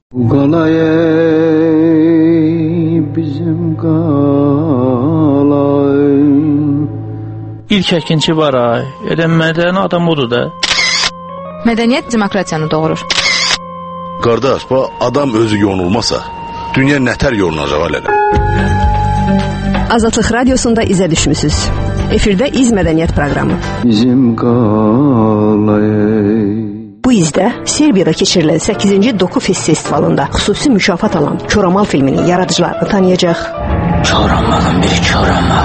Qalay bizim qalay. İlk əkinçi var ay. Mədəni adam odur da. Mədəniyyət demokratiyanı doğurur. Qardaş, bu adam özü yonulmasa, dünya nətər yolunacaq alələ? Azadlıq Radiosunda izə düşmüsünüz. Efirdə İz Mədəniyyət proqramı. Bizim qalay. Bu izdə Serbiyada keçirilən 8-ci Doku Festivalında xüsusi mükafat alan Koramal filminin yaradıcılarını tanıyacaq. Koramalın bir koramal.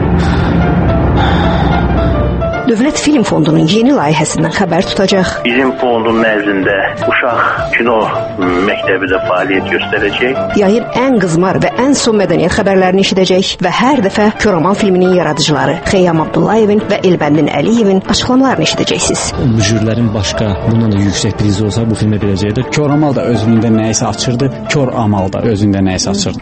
Dövlət Film Fondunun yeni layihəsindən xəbər tutacaq. Bizim fondun nəzdində uşaq kino məktəbi də fəaliyyət göstərəcək. Yayın ən qızmar və ən son mədəniyyət xəbərlərini eşidəcək və hər dəfə Koramal filminin yaradıcıları Xeyyam Abdullayevin və Elbəndin Əliyevin açıqlamalarını eşidəcəksiniz. Jürilərin başqa bundan da yüksək prizi olsa bu filmə verəcəkdir. Koramal da özündə nəyisə açırdı, Kor Amal da özündə nəyisə açırdı.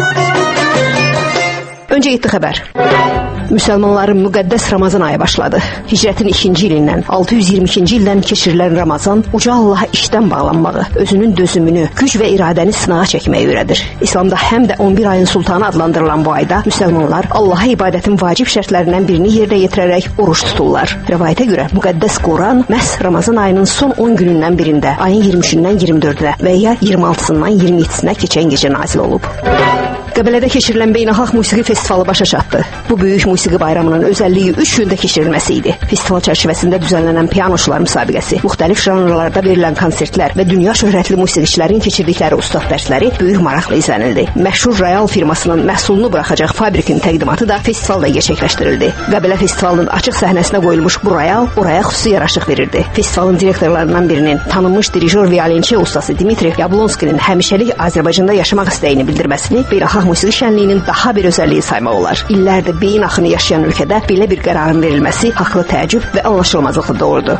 Öncə 7 xəbər. Müsəlmanların müqəddəs Ramazan ayı başladı. Hicrətin 2-ci ilindən 622-ci ildən keçirilən Ramazan uca Allaha işdən bağlanmağı, özünün dözümünü, güc və iradəni sınağa çəkməyi öyrədir. İslamda həm də 11 ayın sultanı adlandırılan bu ayda müsəlmanlar Allaha ibadətin vacib şərtlərindən birini yerinə yetirərək oruç tuturlar. Rəvayətə görə müqəddəs Quran məhz Ramazan ayının son 10 günündən birində, ayın 23-dən 24-ə və ya 26-sından 27-sinə keçən gecə nazil olub. Qəbələdə keçirilən Beynəlxalq Musiqi Festivalı başa çatdı. Bu böyük musiqi bayramının özəlliyi 3 gündə keçirilməsi idi. Festival çərçivəsində düzənlənən pianoçular müsabiqəsi, müxtəlif janrlarda verilən konsertlər və dünya şöhrətli musiqiçilərin keçirdikləri ustad dərsləri böyük maraqla izlənildi. Məşhur Royal firmasının məhsulunu buraxacaq fabrikin təqdimatı da festivalda gerçəkləşdirildi. Qəbələ festivalının açıq səhnəsinə qoyulmuş bu Royal oraya xüsusi yaraşıq verirdi. Festivalın direktorlarından birinin, tanınmış dirijor violonçel ustası Dmitri Yablonskinin həmişəlik Azərbaycanda yaşamaq istəyini bildirməsini beynəlxalq musiqi şənliyinin daha bir özəlliyi saymaq olar. İllərdir beyin axını yaşayan ölkədə belə bir qərarın verilməsi haqlı təəccüb və anlaşılmazlıqla doğurdu.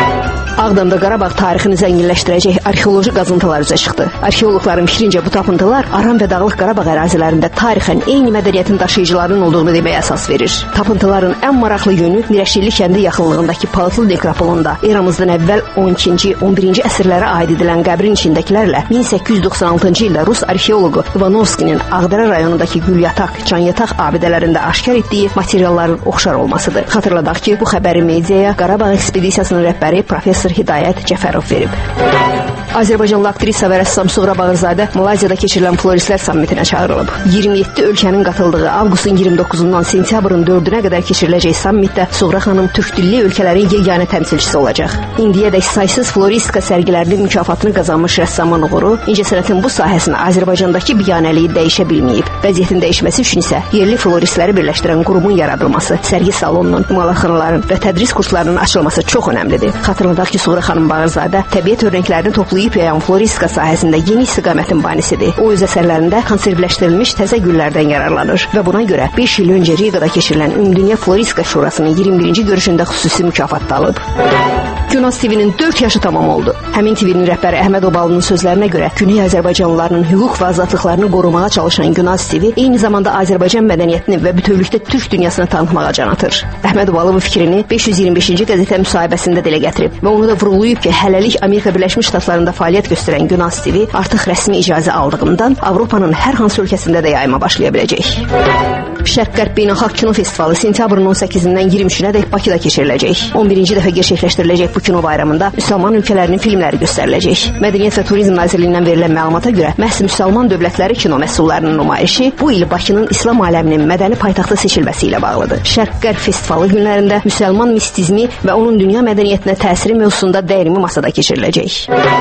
Ağdamda Qarabağ tarixini zənginləşdirəcək arxeoloji qazıntılar üzə çıxdı. Arxeoloqların fikrincə bu tapıntılar Aran və Dağlıq Qarabağ ərazilərində tarixən eyni mədəniyyətin daşıyıcılarının olduğunu deməyə əsas verir. Tapıntıların ən maraqlı yönü Mirəşilli kəndi yaxınlığındakı Palıtlı nekropolunda eramızdan əvvəl 12-ci, 11-ci əsrlərə aid edilən qəbrin içindəkilərlə 1896-cı ildə Rus arxeoloqu Ivanovskinin Ağdərə rayonundakı Gülyataq, Canyataq abidələrində aşkar etdiyi materialların oxşar olmasıdır. Xatırladaq ki, bu xəbəri mediaya Qarabağ ekspedisiyasının rəhbəri Professor Hidayət Cəfərov verib. Azərbaycanlı aktrisa və rəssam Suğra Bağırzadə Malayziyada keçirilən Floristlər sammitinə çağırılıb. 27 ölkənin qatıldığı avqustun 29-dan sentyabrın 4-nə qədər keçiriləcək sammitdə Suğra xanım türk dilli ölkələrin yeganə təmsilçisi olacaq. İndiyədək saysız floristika sərgilərinin mükafatını qazanmış rəssamın uğuru incəsənətin bu sahəsində Azərbaycandakı biganəliyi dəyişə bilməyib. Vəziyyətin dəyişməsi üçün isə yerli floristləri birləşdirən qurumun yaradılması, sərgi salonunun, imalatxanaların və tədris kurslarının açılması çox önəmlidir. Xatırladaq ki, Suğra xanım Bağırzadə təbiət örnəklərini toplayıb yayan floristika sahəsində yeni istiqamətin banisidir. O öz əsərlərində konservləşdirilmiş təzə güllərdən yararlanır və buna görə 5 il öncə Rigada keçirilən Ümumdünya Floristika Şurasının 21-ci görüşündə xüsusi mükafat alıb. Günaz TV-nin 4 yaşı tamam oldu. Həmin TV-nin rəhbəri Əhməd Obalı'nın sözlərinə görə Güney Azərbaycanlılarının hüquq və azadlıqlarını qorumağa çalışan Günaz TV eyni zamanda Azərbaycan mədəniyyətini və bütövlükdə türk dünyasını tanıtmağa can atır. Əhməd Obalı bu fikrini 525-ci qəzetə müsahibəsində dilə gətirib və onu da vurğulayıb ki, hələlik Amerika Birləşmiş Ştatlarında fəaliyyət göstərən Günaz TV artıq rəsmi icazə aldığından Avropanın hər hansı ölkəsində də yayıma başlaya biləcək. Şərq-Qərb Beynəlxalq Kino Festivalı sentyabrın 18-dən 23-nədək Bakıda keçiriləcək. 11-ci dəfə gerçəkləşdiriləcək bu kino bayramında müsəlman ölkələrinin filmləri göstəriləcək. Mədəniyyət və Turizm Nazirliyindən verilən məlumata görə məhz müsəlman dövlətləri kino məhsullarının nümayişi bu il Bakının İslam aləminin mədəni paytaxtı seçilməsi ilə bağlıdır. Şərq-Qərb Festivalı günlərində müsəlman mistizmi və onun dünya mədəniyyətinə təsiri mövzusunda dərinmi masada keçiriləcək.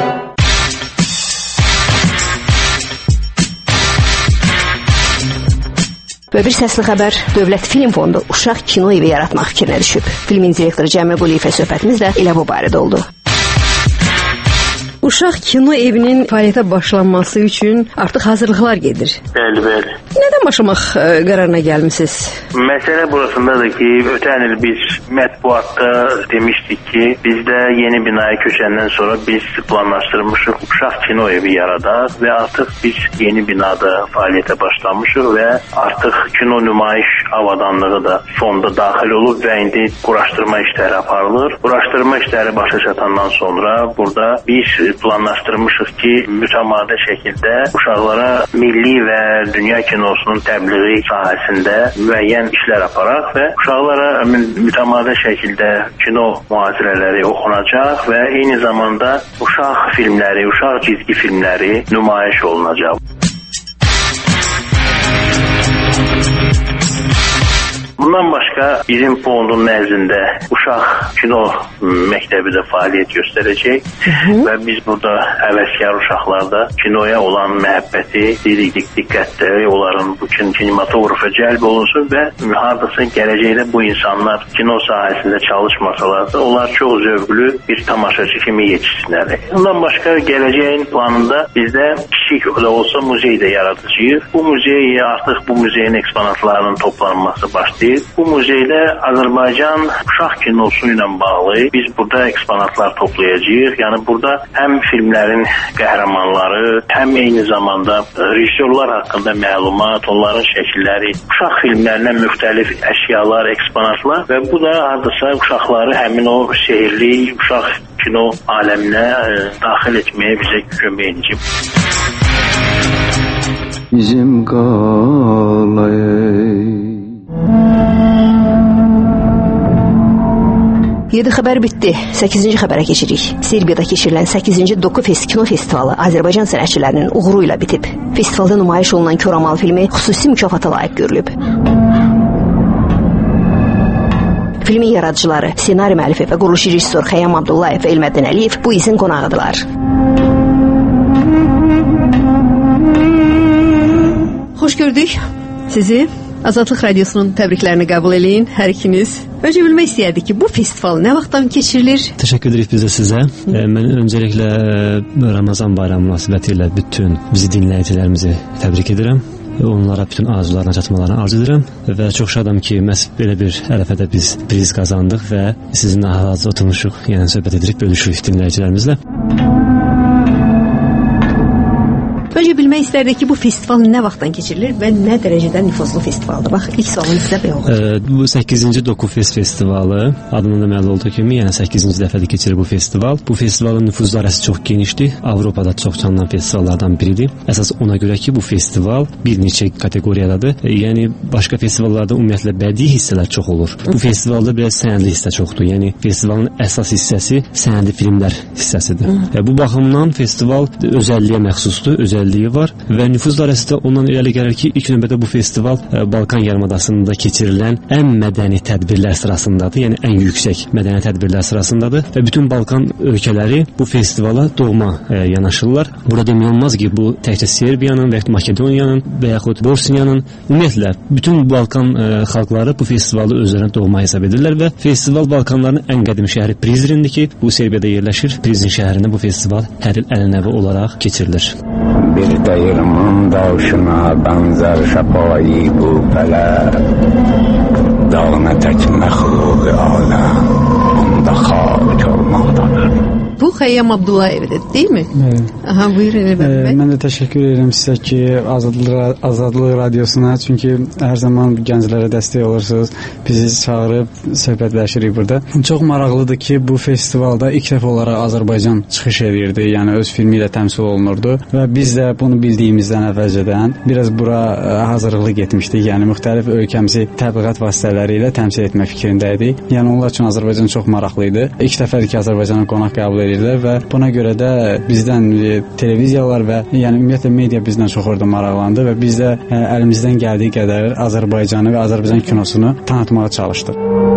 Və bir səsli xəbər, Dövlət Film Fondu uşaq kino evi yaratmaq fikrinə düşüb. Filmin direktoru Cəmil Quliyevə söhbətimiz də elə bu barədə oldu. Uşaq kino evinin fəaliyyətə başlanması üçün artıq hazırlıqlar gedir. Bəli, bəli. Nədən başlamaq qərarına gəlmisiniz? Məsələ burasındadır ki, ötən il biz mətbuatda demişdik ki, bizdə yeni binaya köçəndən sonra biz planlaşdırmışıq uşaq kino evi yaradaq və artıq biz yeni binada fəaliyyətə başlamışıq və artıq kino nümayiş avadanlığı da fonda daxil olub və indi quraşdırma işləri aparılır. Quraşdırma işləri başa çatandan sonra burada bir planlaşdırmışıq ki, mütəmadi şəkildə uşaqlara milli və dünya kinosunun təbliği sahəsində müəyyən işlər aparaq və uşaqlara mütəmadi şəkildə kino mühazirələri oxunacaq və eyni zamanda uşaq filmləri, uşaq cizgi filmləri nümayiş olunacaq. Bundan başqa bizim fondun nəzdində uşaq kino məktəbi də fəaliyyət göstərəcək və biz burada həvəskar uşaqlarda kinoya olan məhəbbəti, diqqətləri onların bu kinematografa cəlb olunsun və hardasa gələcəkdə bu insanlar kino sahəsində çalışmasalar da onlar çox zövqlü bir tamaşaçı kimi yetişsinlər. Bundan başqa gələcəyin planında bizdə kiçik da olsa muzey də yaradacağıq. Bu muzey artıq bu muzeyin eksponatlarının toplanması başlayır. Bu muzeydə Azərbaycan uşaq kinosu ilə bağlı biz burada eksponatlar toplayacağıq. Yəni burada həm filmlərin qəhrəmanları, həm eyni zamanda rejissorlar haqqında məlumat, onların şəkilləri, uşaq filmlərinə müxtəlif əşyalar, eksponatlar və bu da hardasa uşaqları həmin o sehirli uşaq kino aləminə daxil etməyə bizə kömək edəcək. Bizim qalayı 7 xəbər bitdi. 8-ci xəbərə keçirik. Serbiyada keçirilən 8-ci Doku Kino Festivalı Azərbaycan sənətçilərinin uğuru ilə bitib. Festivalda nümayiş olunan Koramal filmi xüsusi mükafata layiq görülüb. Filmin yaradıcıları, ssenari müəllifi və quruluş rejissor Xəyyam Abdullayev və Elməddin Əliyev bu izin qonağıdırlar. Xoş gördük sizi. Azadlıq Radiosunun təbriklərini qəbul eləyin hər ikiniz. Öncə bilmək istəyərdik ki, bu festival nə vaxtdan keçirilir? Təşəkkür edirik biz də sizə. Mən öncəliklə Ramazan bayramı münasibətilə bütün bizi dinləyicilərimizi təbrik edirəm. Onlara bütün arzularına çatmalarını arzu edirəm və çox şadam ki, məhz belə bir ərəfədə biz priz qazandıq və sizinlə hal-hazırda oturmuşuq, yəni söhbət edirik, bölüşürük dinləyicilərimizlə. Öncə bilmək istərdik ki, bu festival nə vaxtdan keçirilir və nə dərəcədə nüfuzlu festivaldır? Bax, ilk sualım sizə belə olur. Bu 8-ci Doku Festivalı adından da məlum olduğu kimi, yəni 8-ci dəfədir keçirir bu festival. Bu festivalın nüfuz dairəsi çox genişdir. Avropada çox tanınan festivallardan biridir. Əsas ona görə ki, bu festival bir neçə kateqoriyadadır. Yəni başqa festivallarda ümumiyyətlə bədii hissələr çox olur. Bu festivalda biraz sənədli hissə çoxdur. Yəni festivalın əsas hissəsi sənədli filmlər hissəsidir. Bu baxımdan festival özəlliyə məxsusdur, özəlliyi var və nüfuz dairəsi də ondan irəli gəlir ki, ilk növbədə bu festival Balkan yarımadasında keçirilən ən mədəni tədbirlər sırasındadır, yəni ən yüksək mədəni tədbirlər sırasındadır və bütün Balkan ölkələri bu festivala doğma yanaşırlar. Burada demək olmaz ki, bu təkcə Serbiyanın və Makedoniyanın və yaxud Bosniyanın, ümumiyyətlə bütün Balkan xalqları bu festivalı özlərinə doğma hesab edirlər və festival Balkanların ən qədim şəhəri Prizrendir ki, bu Serbiyada yerləşir. Prizren şəhərində bu festival hər il ənənəvi olaraq keçirilir. Bir dəyirman daşına bənzər şəfayı bu fələk, dağına tək məxluq aləm, onda xalq olmaqdadır. Bu Xəyyam Abdullayevdir, deyilmi? Evet. Aha, buyurun Elbəd. Mən də təşəkkür edirəm sizə ki, Azadlıq Radiosuna, çünki hər zaman gənclərə dəstək olursunuz. Bizi çağırıb söhbətləşirik burada. Çox maraqlıdır ki, bu festivalda ilk dəfə olaraq Azərbaycan çıxış edirdi, yəni öz filmi ilə təmsil olunurdu və biz də bunu bildiyimizdən əvvəlcədən biraz bura hazırlıqlı getmişdik. Yəni müxtəlif ölkəmizi təbliğat vasitələri ilə təmsil etmək fikrindəydik. Yəni onlar üçün Azərbaycan çox maraqlı idi. İlk dəfədir ki, Azərbaycana qonaq qəbul edirlər və buna görə də bizdən televiziyalar və yəni ümumiyyətlə media bizdən çox orada maraqlandı və biz də əlimizdən gəldiyi qədər Azərbaycanı və Azərbaycan kinosunu tanıtmağa çalışdıq.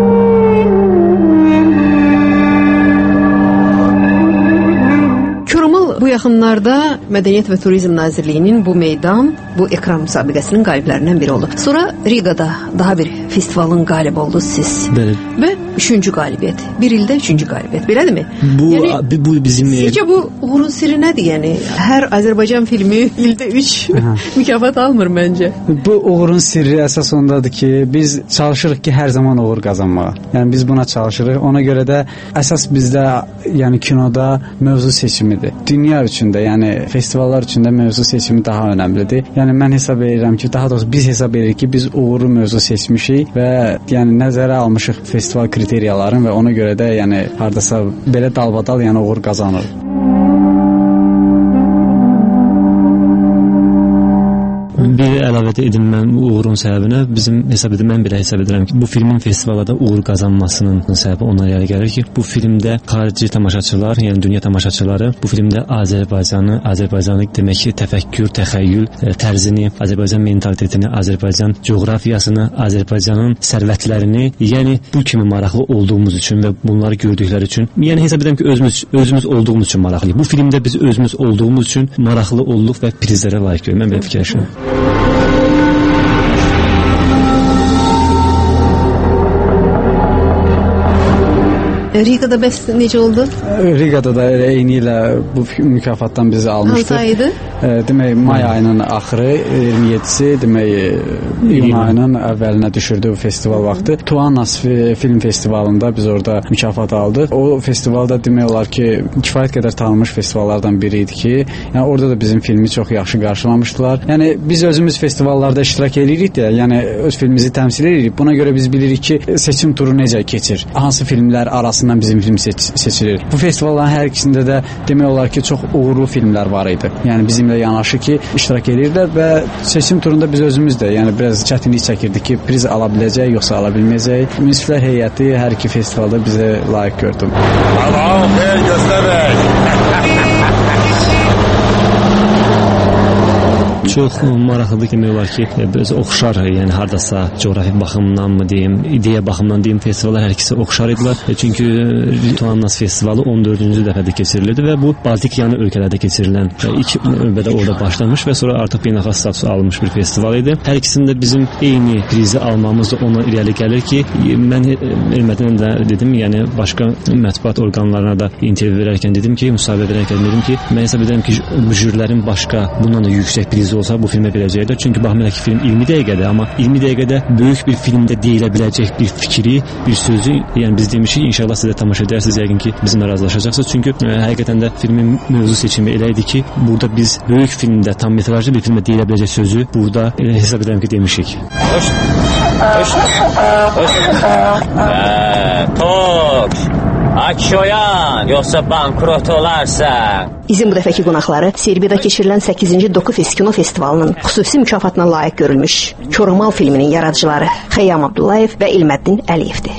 Bu yaxınlarda Mədəniyyət və Turizm Nazirliyinin bu meydan, bu ekran müsabiqəsinin qaliblərindən biri oldu. Sonra Rigada daha bir festivalın qalib oldu siz. Bəli. Və 3-cü qalibiyyət. Bir ildə 3-cü qalibiyyət. Belədirmi? Bu bizim... Sizcə bu uğurun sirri nədir? Yəni hər Azərbaycan filmi ildə 3 mükafat almır məncə. Bu uğurun sirri əsas ondadır ki, biz çalışırıq ki, hər zaman uğur qazanmağa. Yəni biz buna çalışırıq. Ona görə də əsas bizdə yəni kinoda mövzu seçimidir. Dünya üçün də, yəni festivallar üçün də mövzu seçimi daha önəmlidir. Yəni mən hesab edirəm ki, daha doğrusu biz hesab edirik ki, biz uğurlu mövzu seçmişik və yəni nəzərə almışıq festival kriteriyalarını və ona görə də yəni hardasa belə dalbadal yəni uğur qazanırıq. əlavə edilməm uğurun səbəbinə bizim hesab edirəm, mən belə hesab edirəm ki, bu filmin festivalda uğur qazanmasının səbəbi ona irəli gəlir ki, bu filmdə xarici tamaşaçılar, yəni dünya tamaşaçıları bu filmdə Azərbaycanı demək ki, təfəkkür, təxəyyül tərzini, Azərbaycan mentalitetini, Azərbaycan coğrafiyasını, Azərbaycanın sərvətlərini, yəni bu kimi maraqlı olduğumuz üçün və bunları gördükləri üçün, yəni hesab edirəm ki, özümüz olduğumuz üçün maraqlıyıq. Bu filmdə biz özümüz olduğumuz üçün maraqlı olduq və prizlərə layiq görürəm. Mən belə fikirləşirəm. Riga'da bəs necə oldu? Riga'da da eyni ilə bu mükafatdan bizi almışdı. Hansı aydı? Demək, may ayının axırı 27-si, demək, iyun ayının əvvəlinə düşürdü bu festival vaxtı. Tuanas film festivalında biz orada mükafat aldıq. O festivalda demək olar ki, kifayət qədər tanınmış festivallardan biri idi ki, yəni orada da bizim filmi çox yaxşı qarşılamışdılar. Yəni biz özümüz festivallarda iştirak edirik də, yəni öz filmimizi təmsil edirik. Buna görə biz bilirik ki, seçim turu necə keçir, hansı filmlər arasından bizim film seçilir. Bu festivalların hər ikisində də demək olar ki, çox uğurlu filmlər var idi. Yəni bizimlə yanaşı ki, iştirak edirlər və seçim turunda biz özümüz də, yəni biraz çətinlik çəkirdik ki, priz ala biləcək, yoxsa ala bilməyəcək. Münsiflər heyəti hər iki festivalda bizə layiq gördüm. Allah'ım xeyir göstərək. Çox maraqlıdır demək olar ki, biz oxşar, yəni hardasa coğrafi baxımdanmı deyim, ideya baxımından deyim, festivallar hər ikisi oxşar idilər. Çünki Tuanas festivalı 14-cü dəfədə keçirilirdi və bu Baltikyanı ölkələrdə keçirilən ilk növbədə orada başlamış və sonra artıq beynəlxalq statusu alınmış bir festival idi. Hər ikisində bizim eyni prizi almamız da ona irəli gəlir ki, mən Elmədinə də dedim, yəni başqa mətbuat orqanlarına da intervyu verərkən dedim ki, müsahibə verərkən dedim ki, mən hesab edirəm ki, jürilərin başqa bundan da yüksək prizi olsa bu filmə biləcəkdir. Çünki baxmayaraq ki, film 20 dəqiqədir, amma 20 dəqiqədə böyük bir filmdə deyilə biləcək bir fikri, bir sözü, yəni biz demişik, inşallah siz də tamaşa edərsiniz, yəqin ki, bizimlə razılaşacaqsınız. Çünki həqiqətən də filmin mövzu seçimi elə idi ki, burada biz böyük filmdə, tam metrajlı bir filmdə deyilə biləcək sözü burada hesab edirəm ki, demişik. Toç! Açoyan, yoxsa bankrot olarsan. İzin bu dəfəki qonaqları Serbiyada keçirilən 8-ci Dokufes kino festivalının xüsusi mükafatına layiq görülmüş Koramal filminin yaradıcıları Xeyyam Abdullayev və İlməddin Əliyevdir.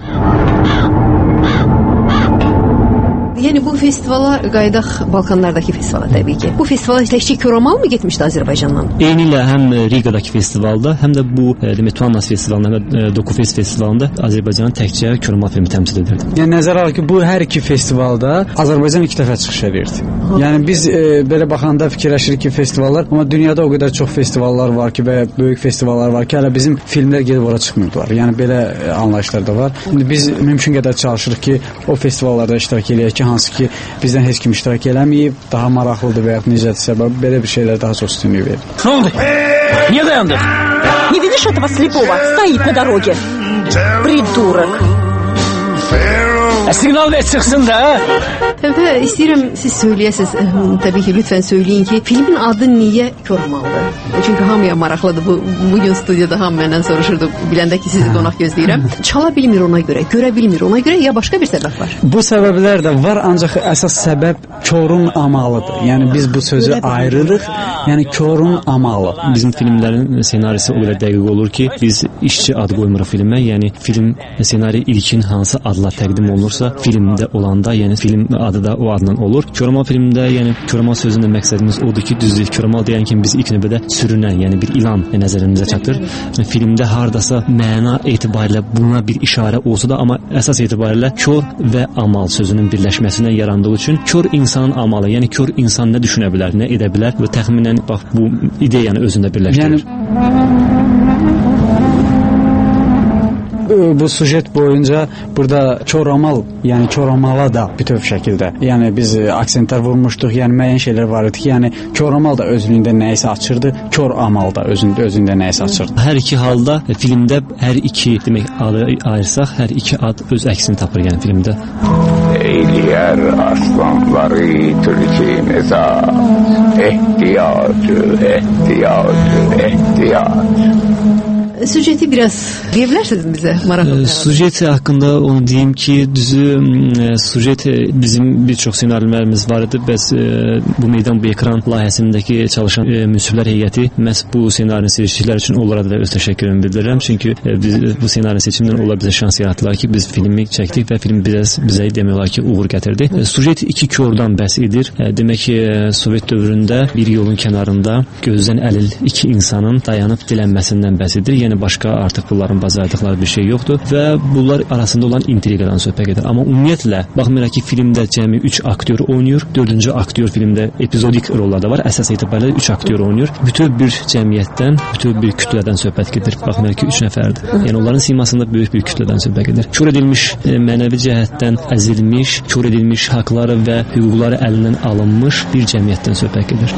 Yəni bu festivala qayıdaq, Balkanlardakı festivala təbii ki. Bu festivala təkcə Koramal mı getmişdi Azərbaycandan? Eyni ilə həm Rigadakı festivalda, həm də bu demək Tuanas festivalında, həm də Dokufes festivalında Azərbaycanın təkcə Koramal filmi təmsil edirdi. Yəni nəzərə alaq ki, bu hər iki festivalda Azərbaycan ilk dəfə çıxış edirdi. Yəni biz belə baxanda fikirləşirik ki, festivallar, amma dünyada o qədər çox festivallar var ki və böyük festivallar var ki, hələ bizim filmlər gedib ora çıxmırdılar. Yəni belə anlayışlar da var. Biz mümkün qədər çalışırıq ki, o festivallarda iştirak eləyək ki, hansı ki bizdən heç kim iştirak eləməyib, daha maraqlıdır və ya necədir səbəb, belə bir şeylər daha çox üstünlük verir. Nə oldu? Niyə dayandıq? Не видишь этого слепого? Стоит на дороге. Придурок. Signal ver çıxsın da. Və istəyirəm siz söyləyəsiniz, təbii ki, lütfən söyləyin ki, filmin adı niyə Koramaldır? Çünki hamıya maraqlıdır. Bu gün studiyada hamı məndən soruşurdu, biləndə ki, sizi qonaq gözləyirəm. Çala bilmir ona görə, görə bilmir ona görə, ya başqa bir səbəb var? Bu səbəblər də var, ancaq əsas səbəb körün amalıdır. Yəni biz bu sözü ayırırıq. Yəni körün amalı. Bizim filmlərin ssenarisi o qədər dəqiq olur ki, biz işçi ad qoymuruq filmə. Yəni film ssenari ilkin hansı adla təqdim olunursa, filmdə olanda, yəni film adı da o adla olur. Koramal filmində, yəni Koramal sözündə məqsədimiz odur ki, düzdür, Koramal deyən kimi biz ilk növbədə sürünən, yəni bir ilan nəzərimizə çatır. Filmdə hardasa məna etibarilə buna bir işarə olsa da, amma əsas etibarilə kör və amal sözünün birləşməsindən yarandığı üçün kör insanın amalı, yəni kör insan nə düşünə bilər, nə edə bilər və təxminən bax bu ideyanı özündə birləşdirir. Bu sujet boyunca burada Koramal, yəni Koramala da bütöv şəkildə, yəni biz aksentlər vurmuşduq, yəni müəyyən şeylər var idi ki, yəni Koramal da özlüyündə nəyisə açırdı, kör amal da özündə nəyisə açırdı. Hər iki halda filmdə hər iki demək adı ayırsaq, hər iki ad öz əksini tapır yəni filmdə. Eyliyər aslanları Türkiyəmizə ehtiyacı. Süjeti biraz deyə bilərsiniz bizə maraqlı? Süjet haqqında onu deyim ki, düzü süjet bizim bir çox ssenarilərimiz var idi. Bəs bu meydan bu ekran layihəsindəki çalışan müsiflər heyəti məhz bu ssenarini seçdikləri üçün onlara da öz təşəkkürümü bildirirəm. Çünki biz bu ssenari seçimindən onlar bizə şans yaratdılar ki, biz filmi çəkdik və film bizə demək olar ki, uğur gətirdi. Süjet iki kördən bəhs edir. Demək ki, Sovet dövründə bir yolun kənarında gözdən əlil iki insanın dayanıb dilənməsindən bəhs edir. Yəni başqa artıq bunların bacardıqları bir şey yoxdur və bunlar arasında olan intriqadan söhbət gedir. Amma ümumiyyətlə baxmayaraq ki, filmdə cəmi 3 aktyor oynayır. 4-cü aktyor filmdə epizodik rollarda var. Əsas etibarilə 3 aktyor oynayır. Bütöv bir cəmiyyətdən, bütöv bir kütlədən söhbət gedir. Baxmayaraq ki, 3 nəfərdir. Yəni onların simasında böyük bir kütlədən söhbət gedir. Kör edilmiş mənəvi cəhətdən əzilmiş, kör edilmiş haqları və hüquqları əlindən alınmış bir cəmiyyətdən söhbət gedir.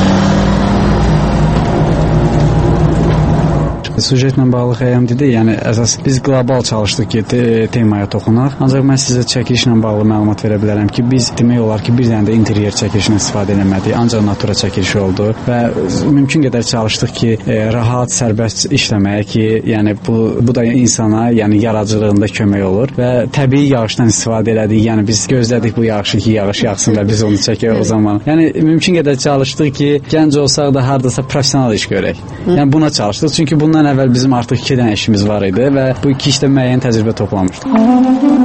Süjetlə bağlı xəyamdidir. Yəni əsas biz qlobal çalışdıq ki, temaya toxunaq. Ancaq mən sizə çəkilişlə bağlı məlumat verə bilərəm ki, biz demək olar ki, bir dənə də interyer çəkilişini istifadə etmədik. Ancaq natura çəkilişi oldu və mümkün qədər çalışdıq ki, rahat, sərbəst işləməyə ki, yəni bu da insana, yəni yaradıcılığında kömək olur və təbii yağışdan istifadə elədik. Yəni biz gözlədik bu yağışı ki, yağış yağsın və biz onu çəkək o zaman. Yəni mümkün qədər çalışdıq ki, gənc olsaq da hardasa professional iş görək. Yəni buna çalışdıq. Çünki bundan əvvəl bizim artıq 2 dənə işimiz var idi və bu 2 işdə müəyyən təcrübə toplamışdıq.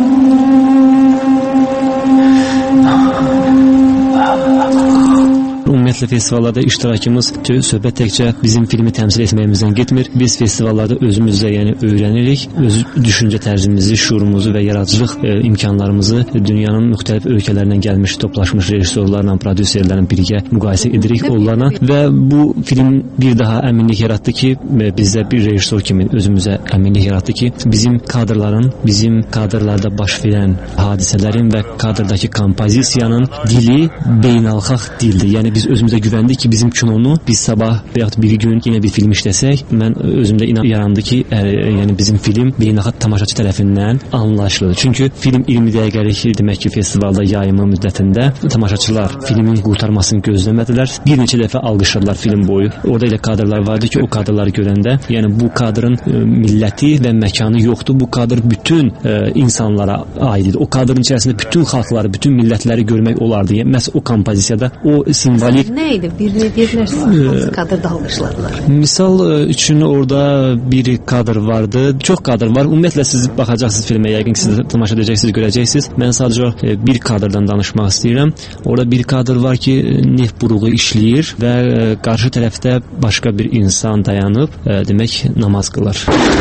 Ümumiyyətlə festivallarda iştirakımız söhbət təkcə bizim filmi təmsil etməyimizdən getmir. Biz festivallarda özümüzlə yəni öyrənirik, öz düşüncə tərzimizi, şuurumuzu və yaradıcılıq imkanlarımızı dünyanın müxtəlif ölkələrindən gəlmiş, toplaşmış rejissorlarla, prodüserlərlə birgə müqayisə edirik onlarla və bu film bir daha əminlik yaratdı ki, bizdə bir rejissor kimi özümüzə əminlik yaratdı ki, bizim kadrların, bizim kadrlarda baş verən hadisələrin və kadrdakı kompozisiyanın dili beynəlxalq dildir. Yəni biz özümüzə güvəndik ki, bizim kinonu biz sabah və yaxud bir gün yenə bir film işləsək, mən özümdə yarandı ki, yəni bizim film beynəlxalq tamaşaçı tərəfindən anlaşılır. Çünki film 20 dəqiqəlik demək ki, festivalda yayımı müddətində tamaşaçılar filmin qurtarmasını gözləmədilər. Bir neçə dəfə alqışladılar film boyu. Orada elə kadrlar vardı ki, o kadrları görəndə, yəni bu kadrın milləti və məkanı yoxdur. Bu kadr bütün insanlara aid idi. O kadrın içərisində bütün xalqları, bütün millətləri görmək olardı. Yəni məhz o kompozisiyada o simvolik nə idi? Birini deyirsiniz, hansı kadrda alqışladılar? Misal üçün orada bir kadr vardı. Çox kadr var. Ümumiyyətlə siz baxacaqsınız filmə, yəqin ki, siz tamaşa edəcəksiniz, görəcəksiniz. Mən sadəcə bir kadrdan danışmaq istəyirəm. Orada bir kadr var ki, neft buruğu işləyir və qarşı tərəfdə başqa bir insan dayanıb, demək, namaz qılır.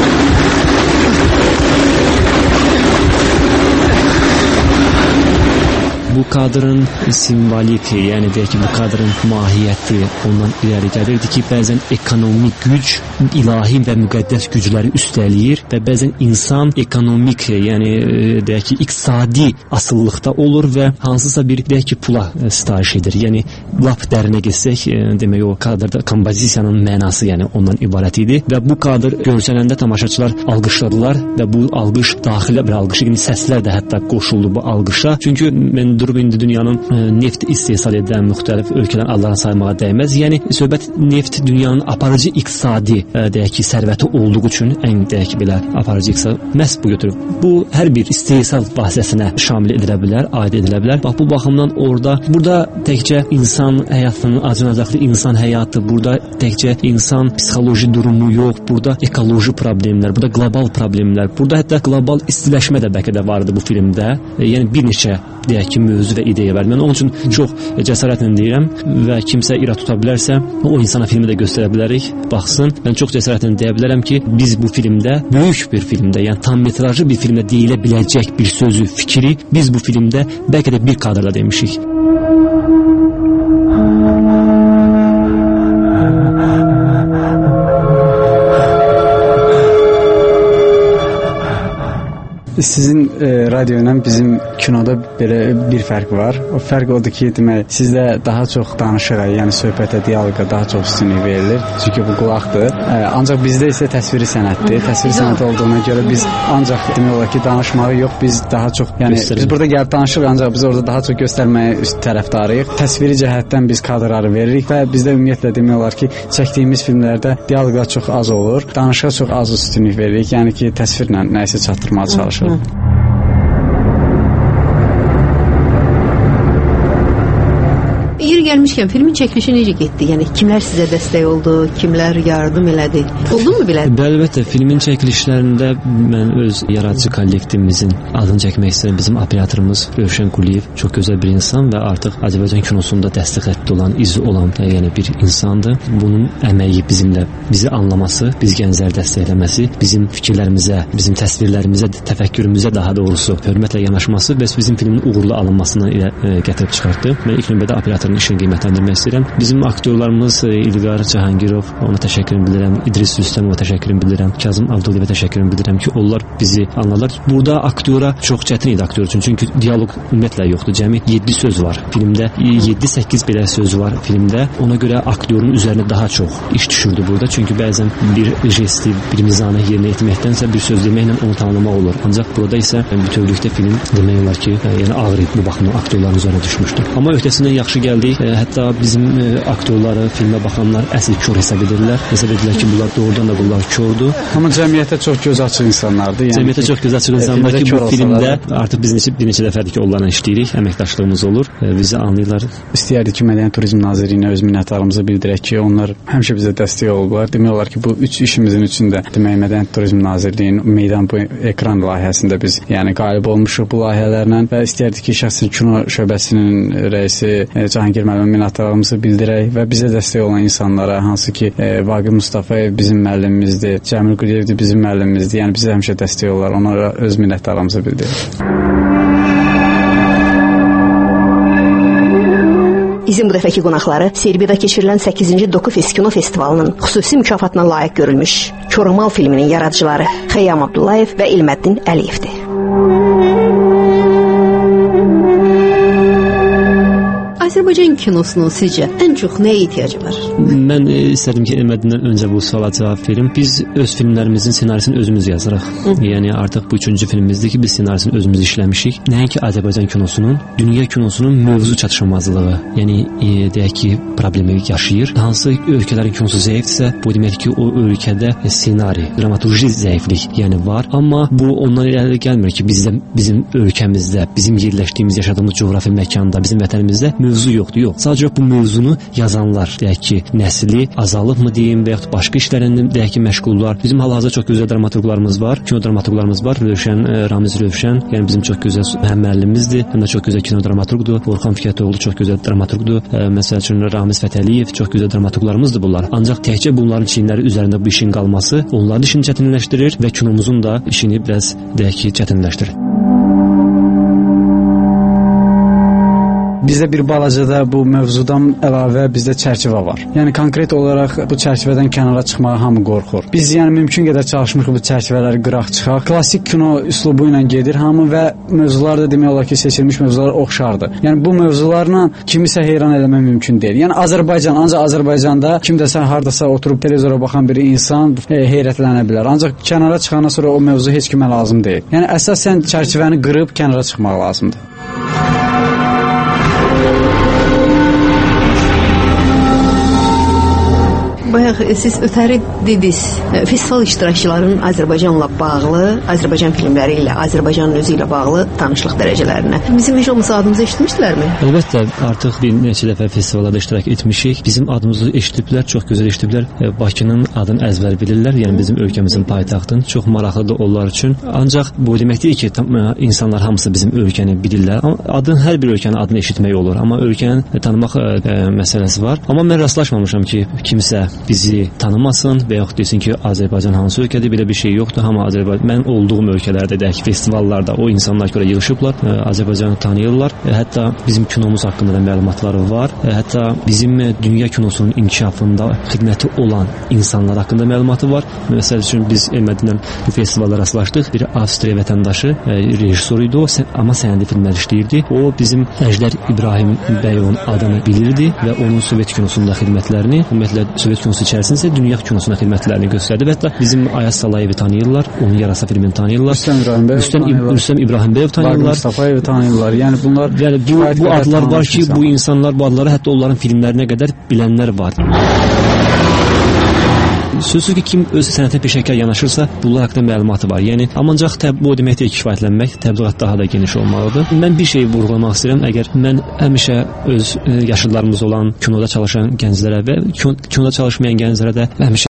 Bu kadrın simvolik, yəni deyək ki, bu kadrın mahiyyəti ondan irəli gəlirdi ki, bəzən ekonomik güc ilahi və müqəddəs gücləri üstələyir və bəzən insan ekonomik, yəni deyək ki, iqtisadi asıllıqda olur və hansısa bir deyək ki, pula sitayiş edir. Yəni lap dərinə getsək, demək o kadrda kompozisiyanın mənası yəni ondan ibarət idi və bu kadr görsənəndə tamaşaçılar alqışladılar və bu alqış daxilə bir alqış, yəni səslər də hətta qoşuldu bu alqışa. Çünki mən durub indi dünyanın neft istehsal edən müxtəlif ölkələrin adlarını saymağa dəyməz. Yəni söhbət neft dünyanın aparıcı iqtisadi deyək ki, sərvəti olduğu üçün ən deyək ki, belə aparıcı iqtisad məhz bu götürüb. Bu hər bir istehsal vasitəsinə şamil edilə bilər, aid edilə bilər. Bax bu baxımdan burada təkcə insan həyatının acınacaqlı insan həyatı, burada təkcə insan psixoloji durumu yox, burada ekoloji problemlər, burada qlobal problemlər, burada hətta qlobal istiləşmə də bəlkə də vardı bu filmdə. Yəni bir neçə deyək ki, mövzu və ideya var. Mən onun üçün çox cəsarətlə deyirəm və kimsə irad tuta bilərsə, o insana filmi də göstərə bilərik, baxsın. Mən çox cəsarətlə deyə bilərəm ki, biz bu filmdə, böyük bir filmdə, yəni tam metrajlı bir filmdə deyilə biləcək bir sözü, fikri biz bu filmdə bəlkə də bir kadrda demişik. Sizin radio ilə bizim kinoda belə bir fərq var. O fərq odur ki, demək, sizdə daha çox danışığa, yəni söhbətə, dialoqa daha çox üstünlük verilir. Çünki bu qulaqdır. Ancaq bizdə isə təsviri sənətdir. Təsviri sənət olduğuna görə biz ancaq demək olar ki, danışmağı yox, biz daha çox, yəni biz burada gəlib danışırıq, ancaq biz orada daha çox göstərməyə üst tərəfdarıyıq. Təsviri cəhətdən biz kadrları veririk və bizdə ümumiyyətlə demək olar ki, çəkdiyimiz filmlərdə dialoqlar çox az olur. Danışığa çox az üstünlük veririk. Yəni ki, təsvirlə nəyisə çatdırmağa çalışırıq. Yeri gəlmişkən filmin çəkilişi necə getdi? Yəni kimlər sizə dəstək oldu, kimlər yardım elədi? Oldu-mu belə? Əlbəttə, filmin çəkilişlərində mən öz yaradıcı kollektivimizin adını çəkmək istəyirəm. Bizim operatorumuz Rövşən Quliyev çox gözəl bir insan və artıq Azərbaycan kinosunda dəstək xətti olan, izi olan, yəni bir insandır. Bunun əməyi bizimlə, bizi anlaması, biz gəncləri dəstəkləməsi, bizim fikirlərimizə, bizim təsvirlərimizə, təfəkkürümüzə daha doğrusu hörmətlə yanaşması və bizim filmin uğurlu alınmasına gətirib çıxartdı. Mən ilk növbədə operatorun işini qiymətləndirmək istəyirəm. Bizim aktyorlarımız İlqar Cahangirov, ona təşəkkürümü bildirirəm. İdris Rüstəmovə təşəkkürümü bildirirəm. Kazım Abduliyevə təşəkkürümü bildirirəm ki, onlar bizi anladılar. Burada aktyora çox çətin idi aktyor üçün. Çünki dialoq ümumiyyətlə yoxdur. Cəmi 7 söz var filmdə. 7-8 belə söz var filmdə. Ona görə aktyorun üzərinə daha çox iş düşürdü burada. Çünki bəzən bir jesti, bir mizanı yerinə yetirməkdənsə bir söz deməklə onu tamamlamaq olur. Ancaq burada isə bütövlükdə film demək olar ki, yəni ağır idi bu baxımdan aktyorların üzərinə düşmüşdü. Amma öhdəsindən yaxşı gəldi. Hətta bizim aktyorları, filmə baxanlar əsl kör hesab edirlər. Hesab edirlər ki, bunlar doğrudan da bunlar kördür. Amma cəmiyyətə çox göz açıq insanlardır. Yəni cəmiyyətə çox göz açıq insanlar ki, bu filmdə artıq biz bir neçə dəfədir ki, onlarla işləyirik, əməkdaşlığımız olur. Bizi anlayırlar. İstəyərdik ki, Mədəniyyət Turizm Nazirliyinə öz minnətdarlığımızı bildirək ki, onlar həmişə bizə dəstək olublar. Demək olar ki, bu üç işimizin üçündə demək Mədəniyyət Turizm Nazirliyinin Meydan bu ekran layihəsində biz yəni qalib olmuşuq bu layihələrlə və istəyərdik ki, şəxsən kino şöbəsinin rəisi Cahangir müəllimə minnətdarlığımızı bildirək və bizə dəstək olan insanlara, hansı ki Vaqif Mustafayev bizim müəllimimizdir, Cəmil Quliyevdir bizim müəllimimizdir. Yəni bizə həmişə dəstək olurlar. Onlara öz minnətdarlığımızı bildirək. Bizim bu dəfəki qonaqları Serbiyada keçirilən 8-ci Dokufes Kino Festivalının xüsusi mükafatına layiq görülmüş Koramal filminin yaradıcıları Xeyyam Abdullayev və İlməddin Əliyevdir. Azərbaycan kinosunun sizcə ən çox nəyə ehtiyacı var? Mən istədim ki, Elməddindən öncə bu suala cavab verim. Biz öz filmlərimizin ssenarisini özümüz yazırıq. Yəni artıq bu 3-cü filmimizdir ki, biz ssenarisini özümüz işləmişik. Nəinki Azərbaycan kinosunun, dünya kinosunun mövzu çatışmazlığı, yəni deyək ki, problemi yaşayır. Hansı ölkələrin kinosu zəifdirsə, bu demək ki, o ölkədə ssenari, dramaturji zəiflik yəni var. Amma bu ondan irəli gəlmir ki, bizim ölkəmizdə, bizim yerləşdiyimiz, yaşadığımız coğrafi məkanda, bizim vətənimizdə mövzu yoxdur, yox. Sadəcə bu mövzunu yazanlar, deyək ki, nəsli azalıbmı deyim və yaxud başqa işlərlə deyək ki, məşğullar. Bizim hal-hazırda çox gözəl dramaturqlarımız var, kino dramaturqlarımız var. Ramiz Rövşən, yəni bizim çox gözəl həm müəllimimizdir, həm də çox gözəl kino dramaturqdur. Orxan Fikətoğlu çox gözəl dramaturqdur. Məsəl üçün Ramiz Fətəliyev çox gözəl dramaturqlarımızdır bunlar. Ancaq təkcə bunların çiyinləri üzərində bu işin qalması onların işini çətinləşdirir və kinomuzun da işini biraz deyək ki, çətinləşdirir. Bizdə bir balacada bu mövzudan əlavə bizdə çərçivə var. Yəni konkret olaraq bu çərçivədən kənara çıxmağa hamı qorxur. Biz yəni mümkün qədər çalışmışıq bu çərçivələri qıraq çıxaq. Klassik kino üslubu ilə gedir hamı və mövzular da demək olar ki, seçilmiş mövzular oxşardır. Yəni bu mövzularla kimisə heyran eləmək mümkün deyil. Yəni Azərbaycan, ancaq Azərbaycanda kimdəsə hardasa oturub televizora baxan bir insan heyrətlənə bilər. Ancaq kənara çıxandan sonra o mövzu heç kimə lazım deyil. Yəni əsasən çərçivəni qırıb kənara çıxmaq lazımdır. Bayaq siz ötəri dediniz, festival iştirakçılarının Azərbaycanla bağlı, Azərbaycan filmləri ilə, Azərbaycanın özü ilə bağlı tanışlıq dərəcələrinə. Bizim heç olmasa adımızı eşitmişdilərmi? Əlbəttə, artıq bir neçə dəfə festivallarda iştirak etmişik. Bizim adımızı eşitiblər, çox gözəl eşitiblər. Bakının adını əzbər bilirlər, yəni bizim ölkəmizin paytaxtını. Çox maraqlıdır onlar üçün. Ancaq bu demək deyil ki, insanlar hamısı bizim ölkəni bilirlər. Adın hər bir ölkənin adını eşitmək olur, amma ölkəni tanımaq məsələsi var. Amma mən rastlaşmamışam ki, kimsə bizi tanımasın və yaxud desin ki, Azərbaycan hansı ölkədir, belə bir şey yoxdur. Amma mən olduğum ölkələrdə də, festivallarda o insanlar görə yığışıblar, Azərbaycanı tanıyırlar. Hətta bizim kinomuz haqqında da məlumatları var. Hətta bizim dünya kinosunun inkişafında xidməti olan insanlar haqqında məlumatı var. Məsəl üçün biz Elmədindən bu festivalda rastlaşdıq. Bir Avstriya vətəndaşı rejissor idi o, amma sənədi filmlər işləyirdi. O bizim Əjdər İbrahim bəyovun adını bilirdi və onun Sovet kinosunda xidmətlərini, ümumiyyətlə Sovet kinosu içərisində isə dünya kinosuna xidmətlərini göstərdi. Və hətta bizim Ayaz Salayevi tanıyırlar, onun Yarasa filmini tanıyırlar. Rüstəm İbrahim bəyev tanıyırlar. Mustafayevi tanıyırlar. Yəni bunlar bu adlar var ki, bu insanlar bu adları hətta onların filmlərinə qədər bilənlər var. Sözsüz ki, kim öz sənətə peşəkar yanaşırsa, bunlar haqqında məlumatı var. Yəni, ancaq bu demək deyil, kifayətlənmək, təbliğat daha da geniş olmalıdır. Mən bir şey vurğulamaq istəyirəm. Əgər mən həmişə öz yaşıdlarımız olan kinoda çalışan gənclərə və kinoda çalışmayan gənclərə də həmişə